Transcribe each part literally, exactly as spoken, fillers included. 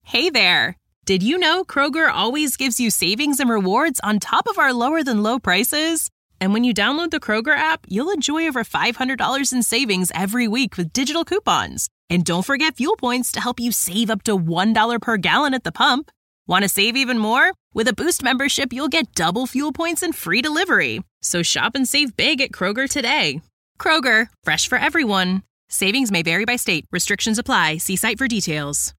Hey there! Did you know Kroger always gives you savings and rewards on top of our lower-than-low prices? And when you download the Kroger app, you'll enjoy over five hundred dollars in savings every week with digital coupons. And don't forget fuel points to help you save up to one dollar per gallon at the pump. Want to save even more? With a Boost membership, you'll get double fuel points and free delivery. So shop and save big at Kroger today. Kroger, fresh for everyone. Savings may vary by state. Restrictions apply. See site for details.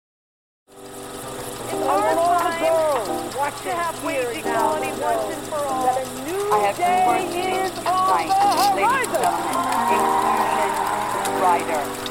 Our time watch to have wage equality once and for all. That a new I have day is on the horizon. Inclusion Rider.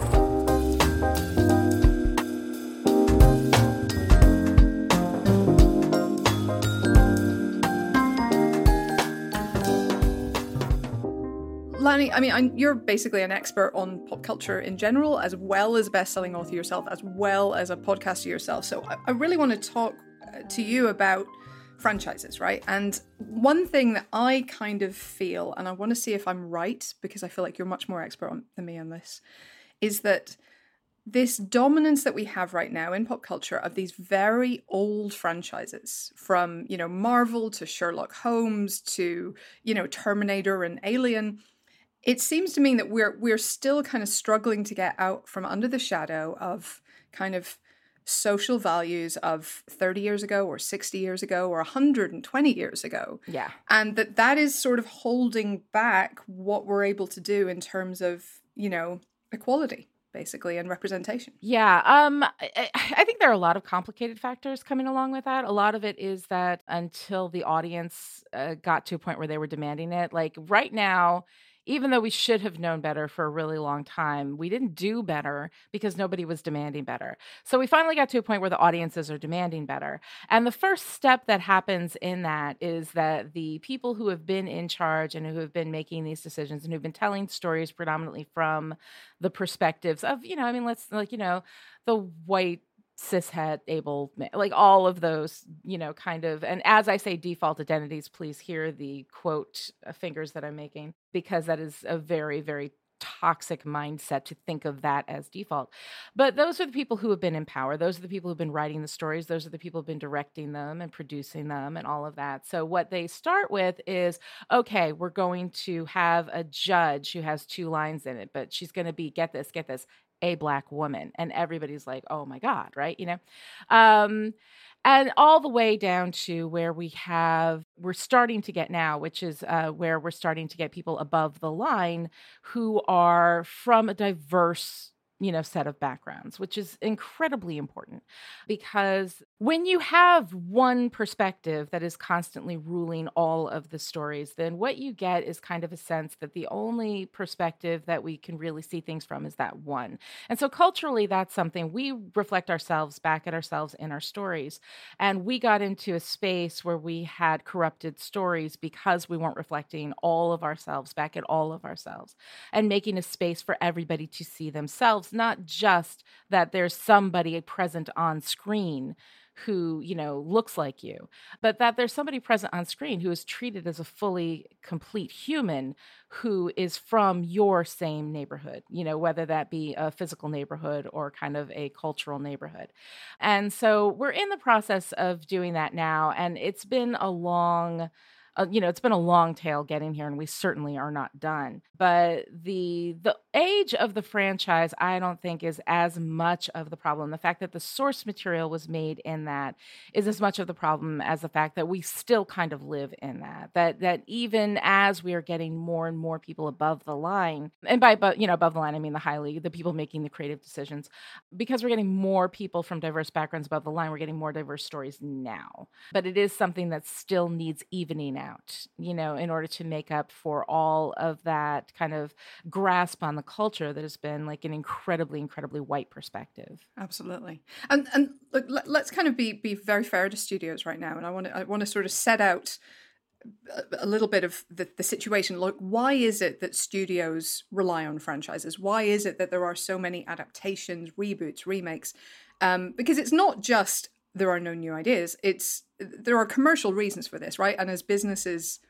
Lani, I mean, I'm, you're basically an expert on pop culture in general, as well as a best-selling author yourself, as well as a podcaster yourself. So I, I really want to talk to you about franchises, right? And one thing that I kind of feel, and I want to see if I'm right, because I feel like you're much more expert on, than me on this, is that this dominance that we have right now in pop culture of these very old franchises, from, you know, Marvel to Sherlock Holmes to, you know, Terminator and Alien, it seems to me that we're we're still kind of struggling to get out from under the shadow of kind of social values of thirty years ago or sixty years ago or one hundred twenty years ago. Yeah. And that that is sort of holding back what we're able to do in terms of, you know, equality, basically, and representation. Yeah, um, I, I think there are a lot of complicated factors coming along with that. A lot of it is that until the audience uh, got to a point where they were demanding it, like right now, even though we should have known better for a really long time, we didn't do better because nobody was demanding better. So we finally got to a point where the audiences are demanding better. And the first step that happens in that is that the people who have been in charge and who have been making these decisions and who've been telling stories predominantly from the perspectives of, you know, I mean, let's like, you know, the white cishet able, like all of those, you know, kind of, and as I say default identities, please hear the quote uh, fingers that I'm making, because that is a very, very toxic mindset to think of that as default. But those are the people who have been in power. Those are the people who've been writing the stories. Those are the people who've been directing them and producing them and all of that. So what they start with is, okay, we're going to have a judge who has two lines in it, but she's going to be, get this, get this, a Black woman. And everybody's like, oh my God, right? You know? Um, and all the way down to where we have, we're starting to get now, which is uh, where we're starting to get people above the line who are from a diverse, you know, set of backgrounds, which is incredibly important, because when you have one perspective that is constantly ruling all of the stories, then what you get is kind of a sense that the only perspective that we can really see things from is that one. And so culturally, that's something we reflect ourselves back at ourselves in our stories. And we got into a space where we had corrupted stories because we weren't reflecting all of ourselves back at all of ourselves and making a space for everybody to see themselves. Not just that there's somebody present on screen who, you know, looks like you, but that there's somebody present on screen who is treated as a fully complete human who is from your same neighborhood, you know, whether that be a physical neighborhood or kind of a cultural neighborhood. And so we're in the process of doing that now. And it's been a long Uh, you know, it's been a long tail getting here, and we certainly are not done. But the the age of the franchise, I don't think, is as much of the problem. The fact that the source material was made in that is as much of the problem as the fact that we still kind of live in that. That that even as we are getting more and more people above the line, and by but you know above the line, I mean the highly the people making the creative decisions, because we're getting more people from diverse backgrounds above the line, we're getting more diverse stories now. But it is something that still needs evening out, you know, in order to make up for all of that kind of grasp on the culture that has been like an incredibly, incredibly white perspective. Absolutely. And and look, let, let's kind of be be very fair to studios right now. And I want to I want to sort of set out a, a little bit of the, the situation. Look, why is it that studios rely on franchises? Why is it that there are so many adaptations, reboots, remakes? Um, because it's not just there are no new ideas. It's there are commercial reasons for this, right? And as businesses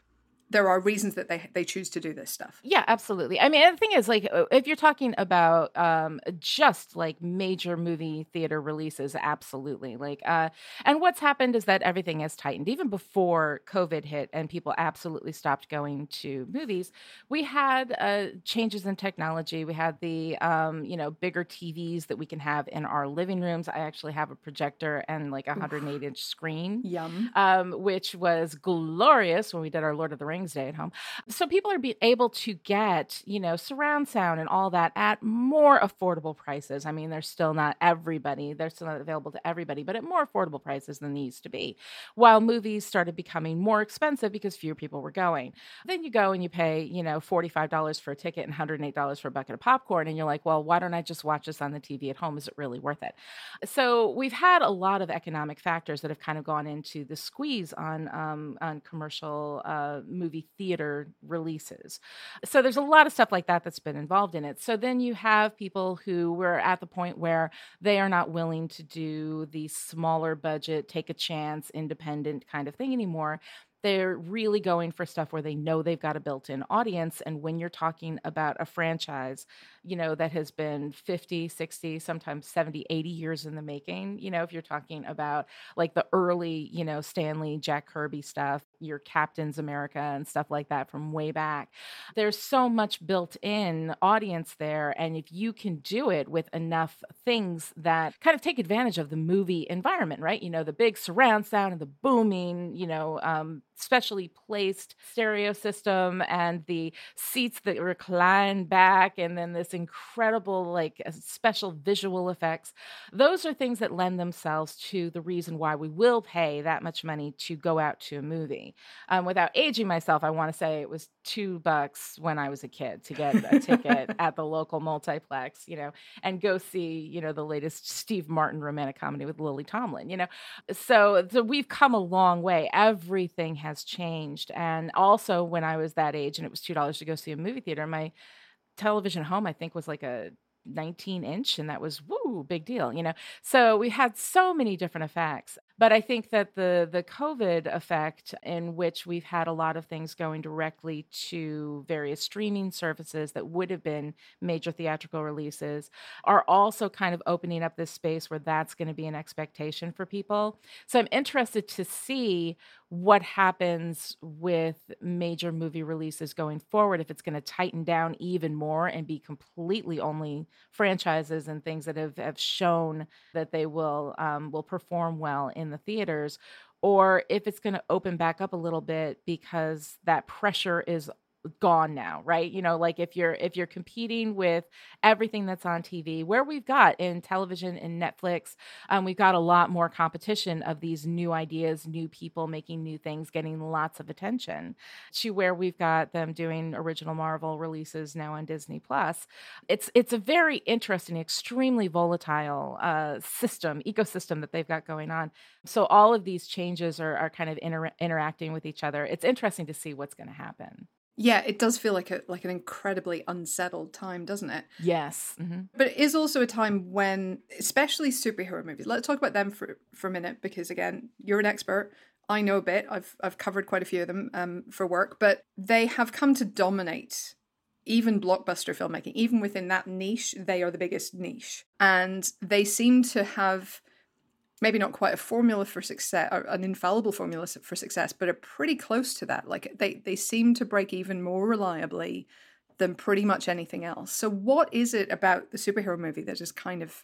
there are reasons that they they choose to do this stuff. Yeah, absolutely. I mean, the thing is, like, if you're talking about um, just like major movie theater releases, absolutely. Like, uh, and what's happened is that everything has tightened. Even before COVID hit and people absolutely stopped going to movies, we had uh, changes in technology. We had the, um, you know, bigger T Vs that we can have in our living rooms. I actually have a projector and like a one hundred eight inch screen. Yum. Um, which was glorious when we did our Lord of the Rings day at home. So people are be able to get, you know, surround sound and all that at more affordable prices. I mean, they're still not everybody, they're still not available to everybody, but at more affordable prices than they used to be. While movies started becoming more expensive because fewer people were going. Then you go and you pay, you know, forty-five dollars for a ticket and one hundred eight dollars for a bucket of popcorn. And you're like, well, why don't I just watch this on the T V at home? Is it really worth it? So we've had a lot of economic factors that have kind of gone into the squeeze on um, on commercial uh, movie theater releases. So there's a lot of stuff like that that's been involved in it. So then you have people who were at the point where they are not willing to do the smaller budget, take a chance, independent kind of thing anymore. They're really going for stuff where they know they've got a built-in audience. And when you're talking about a franchise, you know, that has been fifty, sixty, sometimes seventy, eighty years in the making, you know, if you're talking about like the early, you know, Stanley, Jack Kirby stuff, your Captain's America and stuff like that from way back, there's so much built-in audience there. And if you can do it with enough things that kind of take advantage of the movie environment, right? You know, the big surround sound and the booming, you know, um, specially placed stereo system and the seats that recline back and then this incredible like special visual effects. Those are things that lend themselves to the reason why we will pay that much money to go out to a movie. Um, without aging myself, I want to say it was two bucks when I was a kid to get a ticket at the local multiplex, you know, and go see, you know, the latest Steve Martin romantic comedy with Lily Tomlin, you know. So, so we've come a long way. Everything has changed. And also when I was that age and it was two dollars to go see a movie theater, my television home, I think, was like a nineteen inch, and that was woo, big deal, you know. So we had so many different effects. But I think that the the COVID effect, in which we've had a lot of things going directly to various streaming services that would have been major theatrical releases, are also kind of opening up this space where that's going to be an expectation for people. So I'm interested to see what happens with major movie releases going forward, if it's going to tighten down even more and be completely only franchises and things that have, have shown that they will um, will perform well in the theaters, or if it's going to open back up a little bit because that pressure is gone now, right? You know, like if you're if you're competing with everything that's on T V, where we've got in television and Netflix, um, we've got a lot more competition of these new ideas, new people making new things, getting lots of attention, to where we've got them doing original Marvel releases now on Disney Plus. It's it's a very interesting, extremely volatile uh, system, ecosystem that they've got going on. So all of these changes are are kind of inter- interacting with each other. It's interesting to see what's going to happen. Yeah, it does feel like a like an incredibly unsettled time, doesn't it? Yes. Mm-hmm. But it is also a time when, especially superhero movies, let's talk about them for, for a minute, because again, you're an expert. I know a bit. I've I've covered quite a few of them um, for work, but they have come to dominate even blockbuster filmmaking. Even within that niche, they are the biggest niche. And they seem to have maybe not quite a formula for success, or an infallible formula for success, but are pretty close to that. Like they, they seem to break even more reliably than pretty much anything else. So what is it about the superhero movie that has kind of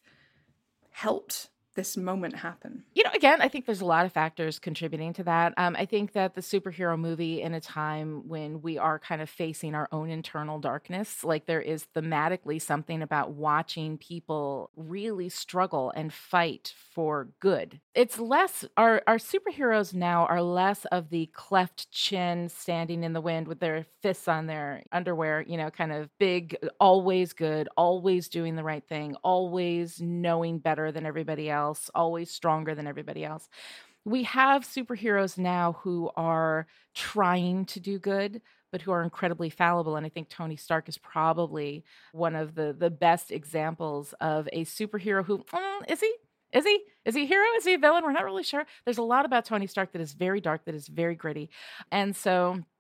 helped this moment happen? You know, again, I think there's a lot of factors contributing to that. Um, I think that the superhero movie, in a time when we are kind of facing our own internal darkness, like there is thematically something about watching people really struggle and fight for good. It's less, our, our superheroes now are less of the cleft chin standing in the wind with their fists on their underwear, you know, kind of big, always good, always doing the right thing, always knowing better than everybody else. Always stronger than everybody else. We have superheroes now who are trying to do good, but who are incredibly fallible. And I think Tony Stark is probably one of the, the best examples of a superhero who, mm, is he? Is he? Is he a hero? Is he a villain? We're not really sure. There's a lot about Tony Stark that is very dark, that is very gritty. And so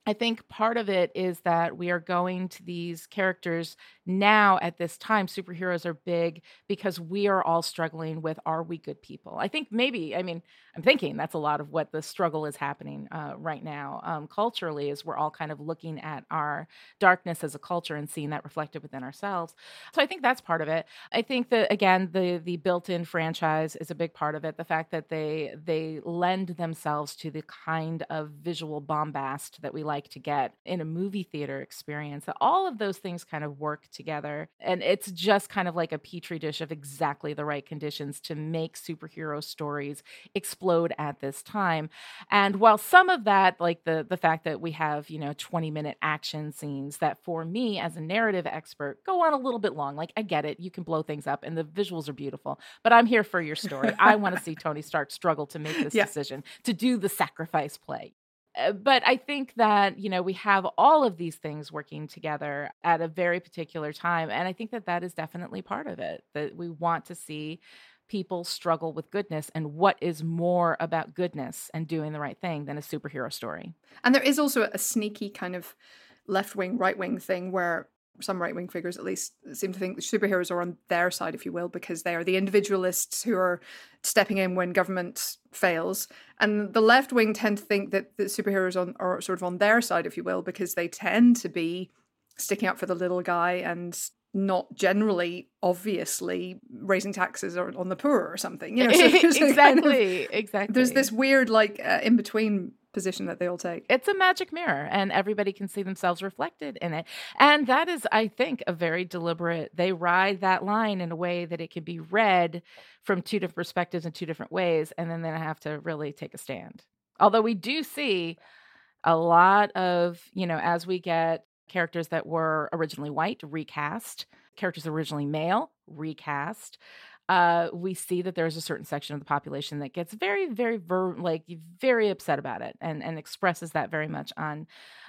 I think part of it is that we are going to these characters now at this time. Superheroes are big because we are all struggling with, are we good people? I think maybe, I mean, I'm thinking that's a lot of what the struggle is happening uh, right now um, culturally, is we're all kind of looking at our darkness as a culture and seeing that reflected within ourselves. So I think that's part of it. I think that, again, the the built-in franchise is a big part of it. The fact that they they lend themselves to the kind of visual bombast that we like to get in a movie theater experience, that all of those things kind of work together. And it's just kind of like a petri dish of exactly the right conditions to make superhero stories explode at this time. And while some of that, like the the fact that we have, you know, twenty minute action scenes that for me as a narrative expert go on a little bit long, like I get it, you can blow things up and the visuals are beautiful, but I'm here for your story. I want to see Tony Stark struggle to make this Yeah. decision, to do the sacrifice play. Uh, But I think that, you know, we have all of these things working together at a very particular time. And I think that that is definitely part of it, that we want to see people struggle with goodness. And what is more about goodness and doing the right thing than a superhero story? And there is also a sneaky kind of left wing, right wing thing where some right wing figures at least seem to think the superheroes are on their side, if you will, because they are the individualists who are stepping in when government fails. And the left wing tend to think that the superheroes on, are sort of on their side, if you will, because they tend to be sticking up for the little guy and not generally, obviously, raising taxes or on the poor or something. You know, so there's a kind of- exactly, exactly. there's this weird, like, uh, in between position that they all take. It's a magic mirror and everybody can see themselves reflected in it. And that is, I think, a very deliberate, they ride that line in a way that it can be read from two different perspectives in two different ways. And then they have to really take a stand. Although we do see a lot of, you know, as we get characters that were originally white, recast, characters originally male, recast. Uh, we see that there's a certain section of the population that gets very, very, ver- like very upset about it, and and expresses that very much on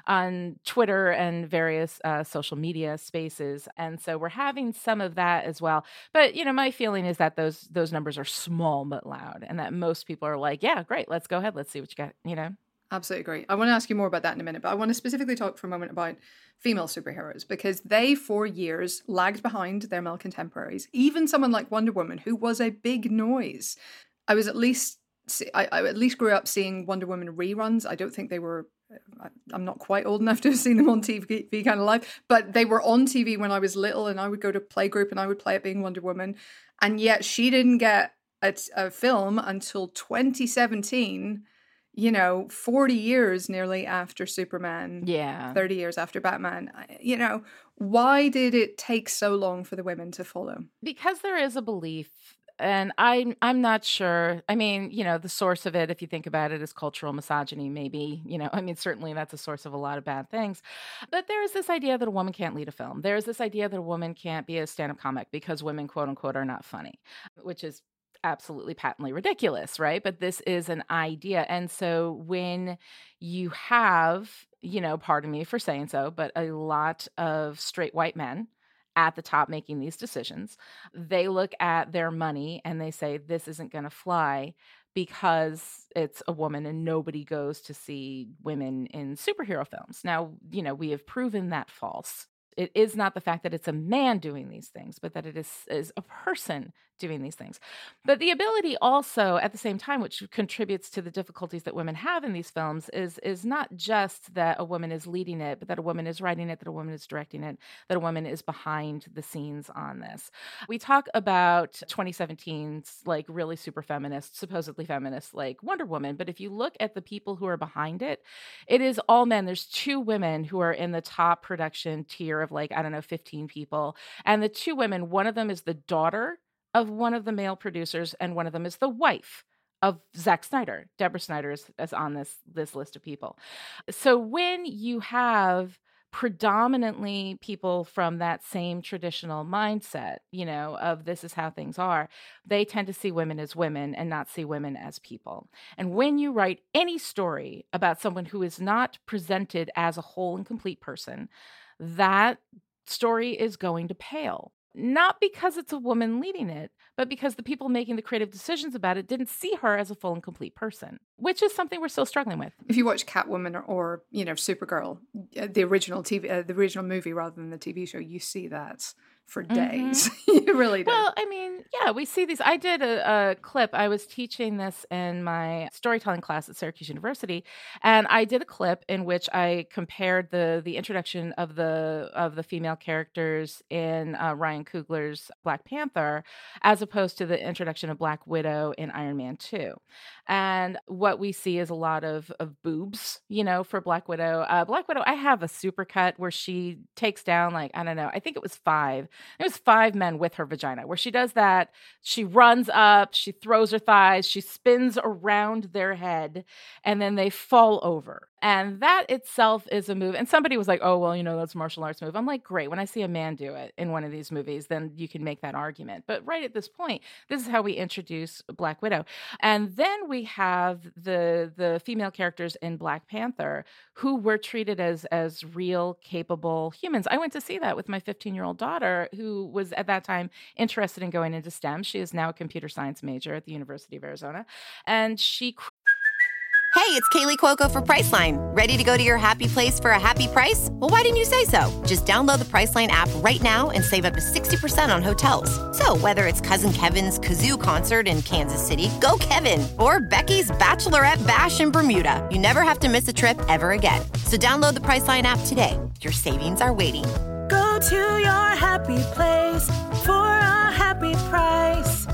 on Twitter and various uh, social media spaces. And so we're having some of that as well. But you know, my feeling is that those those numbers are small but loud, and that most people are like, yeah, great, let's go ahead, let's see what you got. You know. Absolutely great. I want to ask you more about that in a minute, but I want to specifically talk for a moment about female superheroes, because they, for years, lagged behind their male contemporaries. Even someone like Wonder Woman, who was a big noise. I was at least, I, I at least grew up seeing Wonder Woman reruns. I don't think they were, I'm not quite old enough to have seen them on T V kind of live, but they were on T V when I was little, and I would go to playgroup and I would play it being Wonder Woman. And yet she didn't get a, a film until twenty seventeen. You know, forty years nearly after Superman, Yeah. thirty years after Batman. You know, why did it take so long for the women to follow? Because there is a belief, and I'm I'm not sure. I mean, you know, the source of it, if you think about it, is cultural misogyny. Maybe, you know, I mean, certainly that's a source of a lot of bad things. But there is this idea that a woman can't lead a film. There is this idea that a woman can't be a stand-up comic because women, quote unquote, are not funny, which is absolutely patently ridiculous, right? But this is an idea. And so when you have, you know, pardon me for saying so, but a lot of straight white men at the top making these decisions, they look at their money and they say, this isn't going to fly because it's a woman, and nobody goes to see women in superhero films. Now, you know, we have proven that false. It is not the fact that it's a man doing these things, but that it is, is a person doing these things. But the ability also, at the same time, which contributes to the difficulties that women have in these films, is, is not just that a woman is leading it, but that a woman is writing it, that a woman is directing it, that a woman is behind the scenes on this. We talk about twenty seventeen's like really super feminist, supposedly feminist, like Wonder Woman. But if you look at the people who are behind it, it is all men. There's two women who are in the top production tier of like, I don't know, fifteen people. And the two women, one of them is the daughter of one of the male producers, and one of them is the wife of Zack Snyder. Deborah Snyder is, is on this, this list of people. So when you have predominantly people from that same traditional mindset, you know, of this is how things are, they tend to see women as women and not see women as people. And when you write any story about someone who is not presented as a whole and complete person, that story is going to pale. not because it's a woman leading it, but because the people making the creative decisions about it didn't see her as a full and complete person, which is something we're still struggling with. If you watch Catwoman or, or you know, Supergirl, the original T V, uh, the original movie rather than the T V show, you see that for days. Mm-hmm. You really do. Well, I mean, yeah, we see these. I did a, a clip. I was teaching this in my storytelling class at Syracuse University, and I did a clip in which I compared the the introduction of the of the female characters in uh, Ryan Coogler's Black Panther, as opposed to the introduction of Black Widow in Iron Man two. And what we see is a lot of of boobs, you know, for Black Widow. Uh, Black Widow, I have a supercut where she takes down, like, I don't know, I think it was five. It was five men with her vagina, where she does that. She runs up, she throws her thighs, she spins around their head, and then they fall over. And that itself is a move. And somebody was like, oh, well, you know, that's a martial arts move. I'm like, great. When I see a man do it in one of these movies, then you can make that argument. But right at this point, this is how we introduce Black Widow. And then we have the the female characters in Black Panther who were treated as as real, capable humans. I went to see that with my fifteen-year-old daughter, who was at that time interested in going into STEM. She is now a computer science major at the University of Arizona. And she... Hey, it's Kaylee Cuoco for Priceline. Ready to go to your happy place for a happy price? Well, why didn't you say so? Just download the Priceline app right now and save up to sixty percent on hotels. So whether it's Cousin Kevin's Kazoo Concert in Kansas City, go Kevin, or Becky's Bachelorette Bash in Bermuda, you never have to miss a trip ever again. So download the Priceline app today. Your savings are waiting. Go to your happy place for a happy price.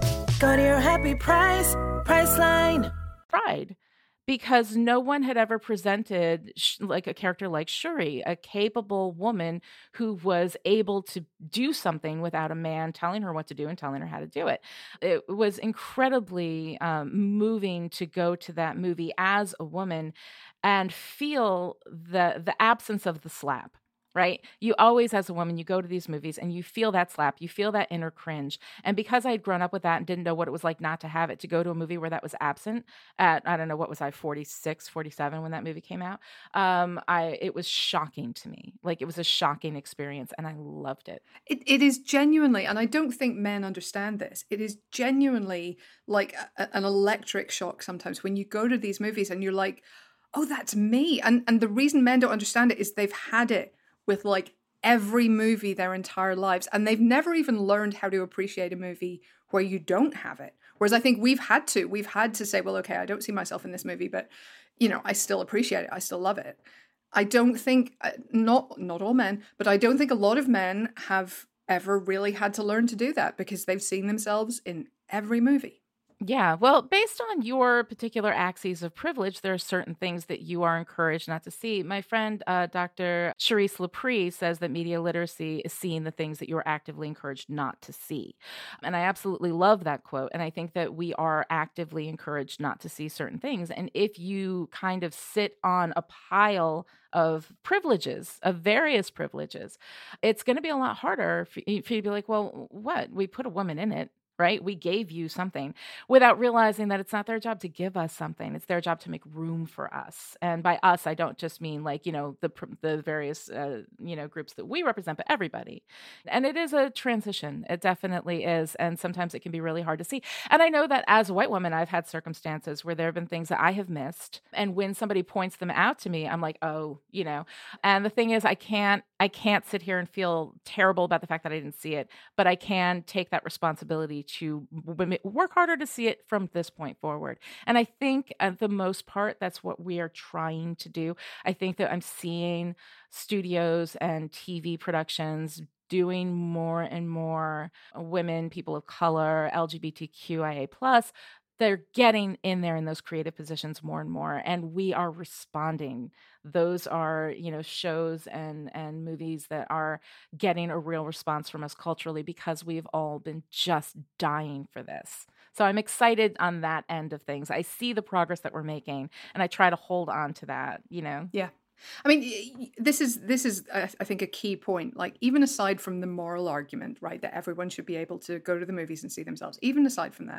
Go to your happy price, Priceline. Pride. Because no one had ever presented sh- like a character like Shuri, a capable woman who was able to do something without a man telling her what to do and telling her how to do it. It was incredibly um, moving to go to that movie as a woman and feel the the absence of the slap. Right? You always, as a woman, you go to these movies and you feel that slap, you feel that inner cringe. And because I had grown up with that and didn't know what it was like not to have it, to go to a movie where that was absent at, I don't know, what was I, forty-six, forty-seven when that movie came out? Um, I it was shocking to me. Like, it was a shocking experience and I loved it. It It is genuinely, and I don't think men understand this, it is genuinely like a, an electric shock sometimes when you go to these movies and you're like, oh, that's me. And, and the reason men don't understand it is they've had it with like every movie their entire lives. And they've never even learned how to appreciate a movie where you don't have it. Whereas I think we've had to, we've had to say, well, okay, I don't see myself in this movie, but you know, I still appreciate it. I still love it. I don't think, not, not all men, but I don't think a lot of men have ever really had to learn to do that because they've seen themselves in every movie. Yeah, well, based on your particular axes of privilege, there are certain things that you are encouraged not to see. My friend, uh, Doctor Charisse Laprie, says that media literacy is seeing the things that you are actively encouraged not to see. And I absolutely love that quote. And I think that we are actively encouraged not to see certain things. And if you kind of sit on a pile of privileges, of various privileges, it's going to be a lot harder for you to be like, well, what? We put a woman in it. Right? We gave you something without realizing that it's not their job to give us something. It's their job to make room for us. And by us, I don't just mean like, you know, the the various, uh, you know, groups that we represent, but everybody. And it is a transition. It definitely is. And sometimes it can be really hard to see. And I know that as a white woman, I've had circumstances where there have been things that I have missed. And when somebody points them out to me, I'm like, oh, you know, and the thing is, I can't, I can't sit here and feel terrible about the fact that I didn't see it, but I can take that responsibility to work harder to see it from this point forward. And I think at the most part, that's what we are trying to do. I think that I'm seeing studios and T V productions doing more and more women, people of color, L G B T Q I A plus, they're getting in there in those creative positions more and more, and we are responding. Those are, you know, shows and and movies that are getting a real response from us culturally because we've all been just dying for this. So I'm excited on that end of things. I see the progress that we're making, and I try to hold on to that, you know? Yeah. I mean, this is, this is, I think, a key point. Like, even aside from the moral argument, right, that everyone should be able to go to the movies and see themselves, even aside from that,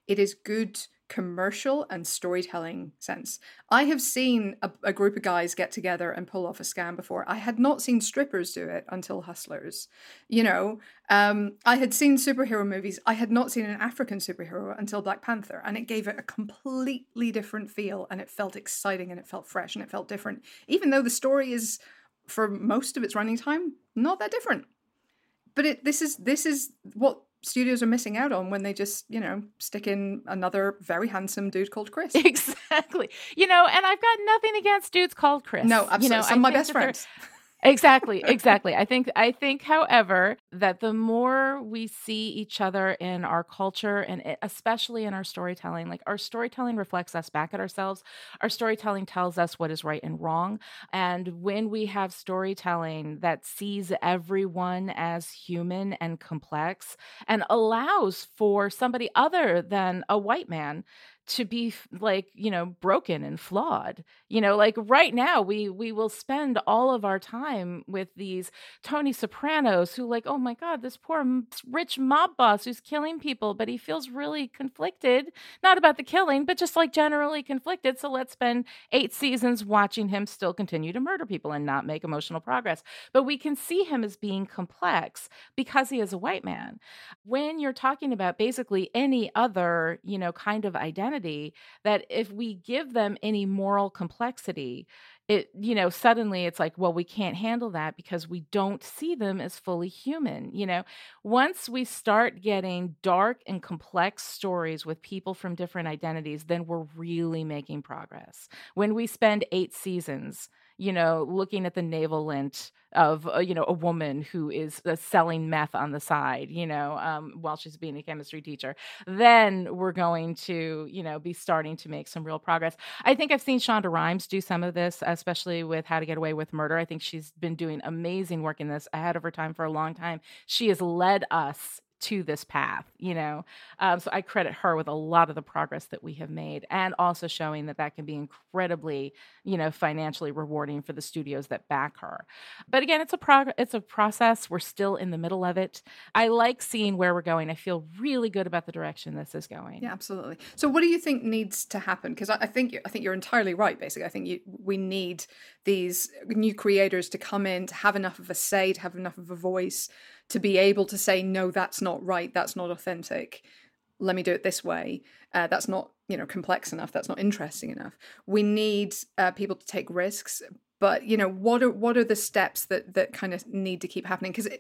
It is good commercial and storytelling sense. I have seen a, a group of guys get together and pull off a scam before. I had not seen strippers do it until Hustlers. You know, um, I had seen superhero movies. I had not seen an African superhero until Black Panther, and it gave it a completely different feel, and it felt exciting, and it felt fresh, and it felt different, even though the story is, for most of its running time, not that different. But it this is this is what studios are missing out on when they just, you know, stick in another very handsome dude called Chris. Exactly. You know, and I've got nothing against dudes called Chris. No, absolutely. You know, Some of my best friends. Exactly, exactly. I think, I think, however, that the more we see each other in our culture and it- especially in our storytelling, like our storytelling reflects us back at ourselves. Our storytelling tells us what is right and wrong. And when we have storytelling that sees everyone as human and complex and allows for somebody other than a white man to be f- like, you know, broken and flawed. You know, like right now we we will spend all of our time with these Tony Sopranos who like, oh my God, this poor m- rich mob boss who's killing people, but he feels really conflicted, not about the killing, but just like generally conflicted. So let's spend eight seasons watching him still continue to murder people and not make emotional progress. But we can see him as being complex because he is a white man. When you're talking about basically any other, you know, kind of identity, that if we give them any moral complexity, it, you know, suddenly it's like, well, we can't handle that because we don't see them as fully human. You know, once we start getting dark and complex stories with people from different identities, then we're really making progress. When we spend eight seasons, you know, looking at the navel lint of, uh, you know, a woman who is uh, selling meth on the side, you know, um, while she's being a chemistry teacher, then we're going to, you know, be starting to make some real progress. I think I've seen Shonda Rhimes do some of this, especially with How to Get Away with Murder. I think she's been doing amazing work in this, ahead of her time for a long time. She has led us to this path, you know. Um, so I credit her with a lot of the progress that we have made, and also showing that that can be incredibly, you know, financially rewarding for the studios that back her. But again, it's a prog- it's a process. We're still in the middle of it. I like seeing where we're going. I feel really good about the direction this is going. Yeah, absolutely. So, what do you think needs to happen? Because I, I think I think you're entirely right. Basically, I think you, we need these new creators to come in, to have enough of a say, to have enough of a voice, to be able to say, no, that's not right, that's not authentic. Let me do it this way. Uh, that's not, you know, complex enough. That's not interesting enough. We need uh, people to take risks. But, you know, what are what are the steps that that kind of need to keep happening? Because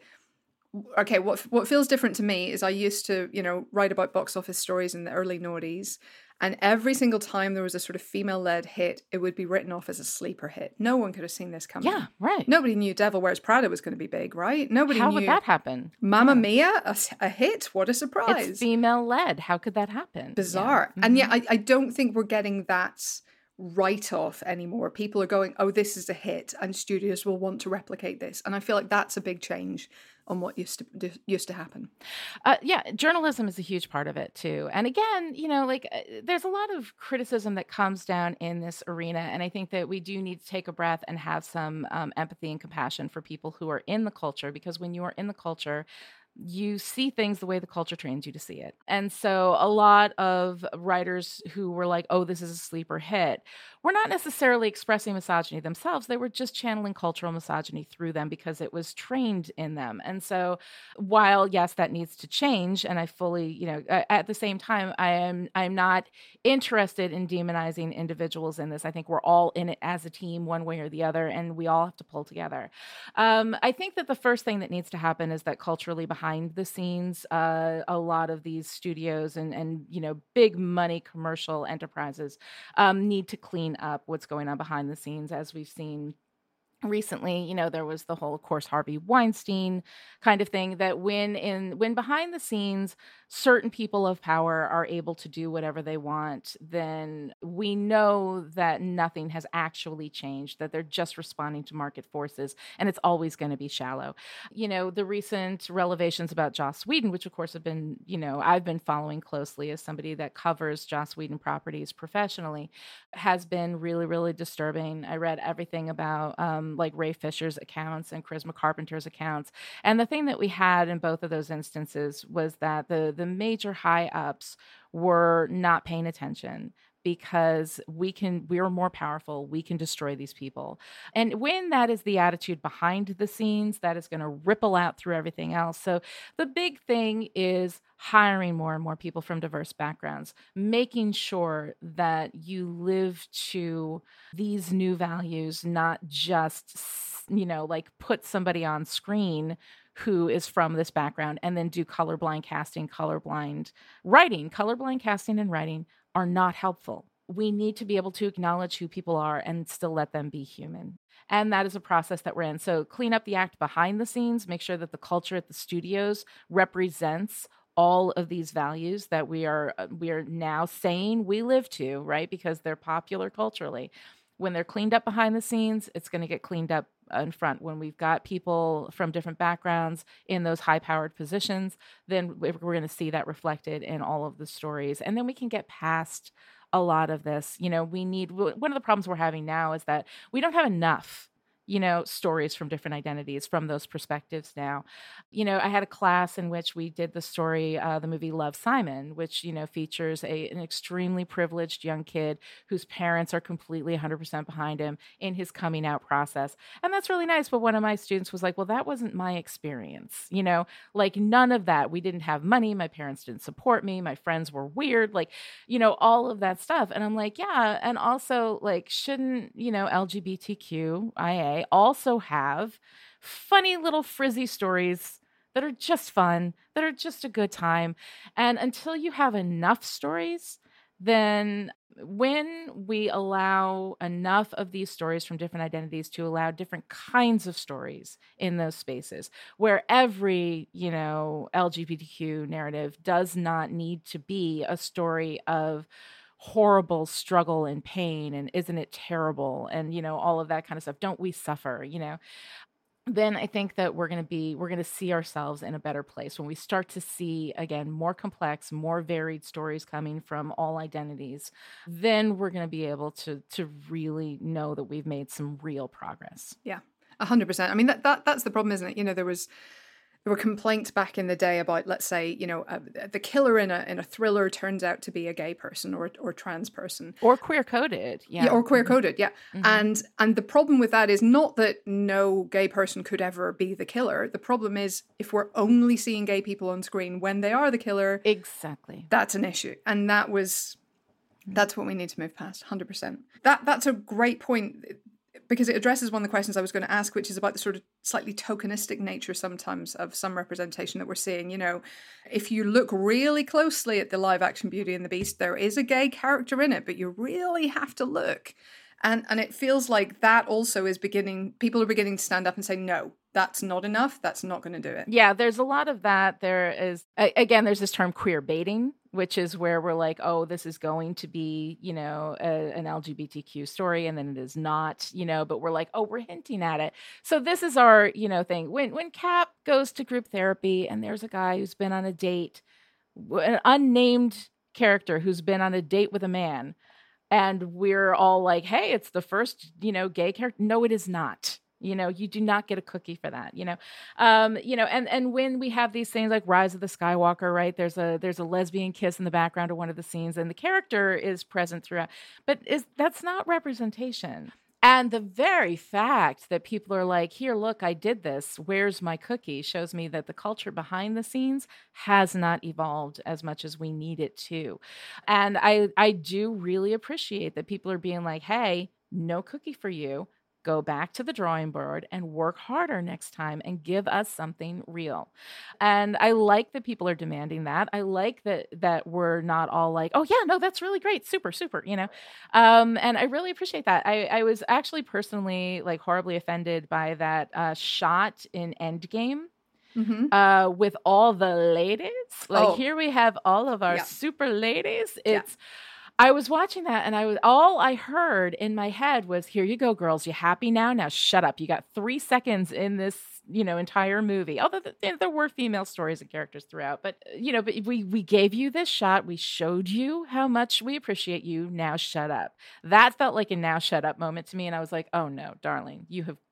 okay, what what feels different to me is I used to, you know, write about box office stories in the early noughties, and every single time there was a sort of female-led hit, it would be written off as a sleeper hit. No one could have seen this coming. Yeah, right. Nobody knew Devil Wears Prada was going to be big, right? Nobody How knew. would that happen? Mamma Yeah. Mia, a, a hit? What a surprise. It's female-led. How could that happen? Bizarre. Yeah. And Mhm. yet I, I don't think we're getting that write-off anymore. People are going, oh, this is a hit, and studios will want to replicate this. And I feel like that's a big change on what used to used to happen. Uh, yeah, journalism is a huge part of it too. And again, you know, like uh, there's a lot of criticism that comes down in this arena, and I think that we do need to take a breath and have some um, empathy and compassion for people who are in the culture, because when you are in the culture, you see things the way the culture trains you to see it. And so a lot of writers who were like, oh, this is a sleeper hit, were not necessarily expressing misogyny themselves. They were just channeling cultural misogyny through them because it was trained in them. And so while, yes, that needs to change, and I fully, you know, at the same time, I am I'm not interested in demonizing individuals in this. I think we're all in it as a team, one way or the other, and we all have to pull together. Um, I think that the first thing that needs to happen is that culturally behind the scenes, uh, a lot of these studios and, and you know, big money commercial enterprises um, need to clean up what's going on behind the scenes. As we've seen recently, you know, there was the whole, of course, Harvey Weinstein kind of thing, that when in when behind the scenes certain people of power are able to do whatever they want, then we know that nothing has actually changed, that they're just responding to market forces, and it's always going to be shallow. You know, the recent revelations about Joss Whedon, which of course have been, you know, I've been following closely as somebody that covers Joss Whedon properties professionally, has been really, really disturbing. I read everything about um, like Ray Fisher's accounts and Charisma Carpenter's accounts. And the thing that we had in both of those instances was that the, the major high ups were not paying attention, because we can, we're more powerful. We can destroy these people. And when that is the attitude behind the scenes, that is going to ripple out through everything else. So the big thing is hiring more and more people from diverse backgrounds, making sure that you live to these new values, not just, you know, like put somebody on screen who is from this background and then do colorblind casting, colorblind writing. Colorblind casting and writing are not helpful. We need to be able to acknowledge who people are and still let them be human. And that is a process that we're in. So clean up the act behind the scenes, make sure that the culture at the studios represents all of these values that we are we are now saying we live to, right? Because they're popular culturally. When they're cleaned up behind the scenes, it's going to get cleaned up in front. When we've got people from different backgrounds in those high-powered positions, then we're going to see that reflected in all of the stories. And then we can get past a lot of this. You know, we need, one of the problems we're having now is that we don't have enough, you know, stories from different identities from those perspectives now. You know, I had a class in which we did the story, uh, the movie Love, Simon, which, you know, features a, an extremely privileged young kid whose parents are completely one hundred percent behind him in his coming out process. And that's really nice. But one of my students was like, well, that wasn't my experience. You know, like none of that. We didn't have money. My parents didn't support me. My friends were weird. Like, you know, all of that stuff. And I'm like, yeah. And also like, shouldn't, you know, L G B T Q I A also have funny little frizzy stories that are just fun, that are just a good time. And until you have enough stories, then when we allow enough of these stories from different identities to allow different kinds of stories in those spaces, where every, you know, L G B T Q narrative does not need to be a story of horrible struggle and pain and isn't it terrible and, you know, all of that kind of stuff. Don't we suffer, you know? Then I think that we're going to be, we're going to see ourselves in a better place when we start to see, again, more complex, more varied stories coming from all identities. Then we're going to be able to, to really know that we've made some real progress. Yeah, a hundred percent. I mean, that, that, that's the problem, isn't it? You know, there was, There were complaints back in the day about, let's say, you know, uh, the killer in a in a thriller turns out to be a gay person or or trans person or queer coded, yeah, yeah or queer coded, yeah. Mm-hmm. And and the problem with that is not that no gay person could ever be the killer. The problem is if we're only seeing gay people on screen when they are the killer, exactly, that's an issue, and that was that's what we need to move past. one hundred percent. That that's a great point, because it addresses one of the questions I was going to ask, which is about the sort of slightly tokenistic nature sometimes of some representation that we're seeing. You know, if you look really closely at the live action Beauty and the Beast, there is a gay character in it, but you really have to look. And and it feels like that also is beginning, people are beginning to stand up and say, no, that's not enough. That's not going to do it. Yeah, there's a lot of that. There is, again, there's this term queer baiting, which is where we're like, oh, this is going to be, you know, a, an L G B T Q story, and then it is not, you know, but we're like, oh, we're hinting at it. So this is our, you know, thing. When when Cap goes to group therapy and there's a guy who's been on a date, an unnamed character who's been on a date with a man, and we're all like, hey, it's the first, you know, gay character. No, it is not. You know, you do not get a cookie for that, you know, um, you know, and, and when we have these things like Rise of the Skywalker, right, there's a, there's a lesbian kiss in the background of one of the scenes and the character is present throughout, but is that's not representation. And the very fact that people are like, here, look, I did this, where's my cookie, shows me that the culture behind the scenes has not evolved as much as we need it to. And I, I do really appreciate that people are being like, hey, no cookie for you. Go back to the drawing board and work harder next time and give us something real. And I like that people are demanding that. I like that that we're not all like, oh, yeah, no, that's really great. Super, super, you know. Um, and I really appreciate that. I, I was actually personally like horribly offended by that uh, shot in Endgame. Mm-hmm. Uh, with all the ladies. Like oh. Here we have all of our yeah. super ladies. It's... Yeah. I was watching that and I was all I heard in my head was, here you go, girls. You happy now? Now shut up. You got three seconds in this, you know, entire movie. Although th- there were female stories and characters throughout, but you know, but we, we gave you this shot. We showed you how much we appreciate you. Now shut up. That felt like a now shut up moment to me. And I was like, oh no, darling, you have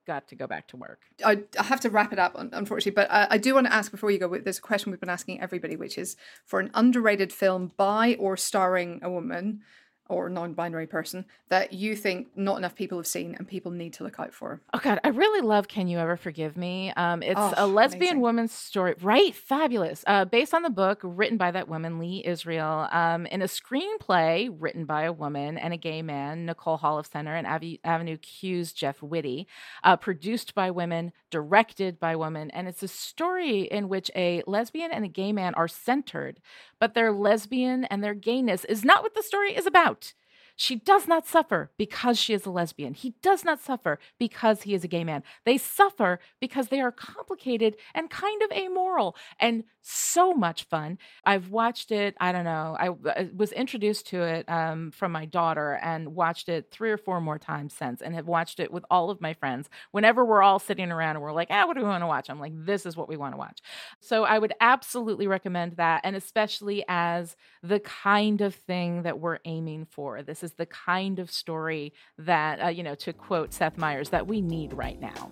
got to go back to work. I, I have to wrap it up, unfortunately, but I, I do want to ask before you go, there's a question we've been asking everybody, which is for an underrated film by or starring a woman or non-binary person that you think not enough people have seen and people need to look out for. Oh God, I really love Can You Ever Forgive Me? Um, it's Oh, a lesbian amazing. woman's story, right? Fabulous. Uh, based on the book written by that woman, Lee Israel, um, in a screenplay written by a woman and a gay man, Nicole Holofcener, and Ave- Avenue Q's Jeff Whitty, uh, produced by women, directed by women. And it's a story in which a lesbian and a gay man are centered, but their lesbian and their gayness is not what the story is about. She does not suffer because she is a lesbian. He does not suffer because he is a gay man. They suffer because they are complicated and kind of amoral and so much fun. I've watched it, I don't know, I, I was introduced to it um, from my daughter and watched it three or four more times since and have watched it with all of my friends. Whenever we're all sitting around and we're like, ah, what do we want to watch? I'm like, this is what we want to watch. So I would absolutely recommend that, and especially as the kind of thing that we're aiming for. This is the kind of story that, uh, you know, to quote Seth Meyers, that we need right now.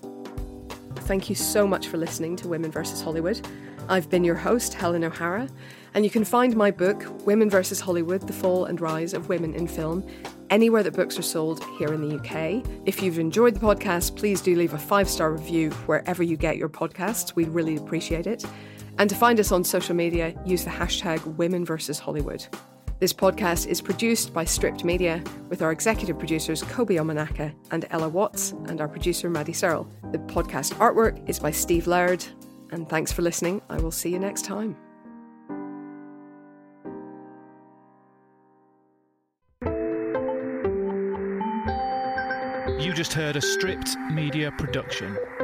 Thank you so much for listening to Women versus Hollywood. I've been your host, Helen O'Hara, and you can find my book, Women versus Hollywood, The Fall and Rise of Women in Film, anywhere that books are sold here in the U K. If you've enjoyed the podcast, please do leave a five-star review wherever you get your podcasts. We'd really appreciate it. And to find us on social media, use the hashtag Women versus Hollywood. This podcast is produced by Stripped Media with our executive producers Kobe Omanaka and Ella Watts and our producer Maddie Searle. The podcast artwork is by Steve Laird. And thanks for listening. I will see you next time. You just heard a Stripped Media production.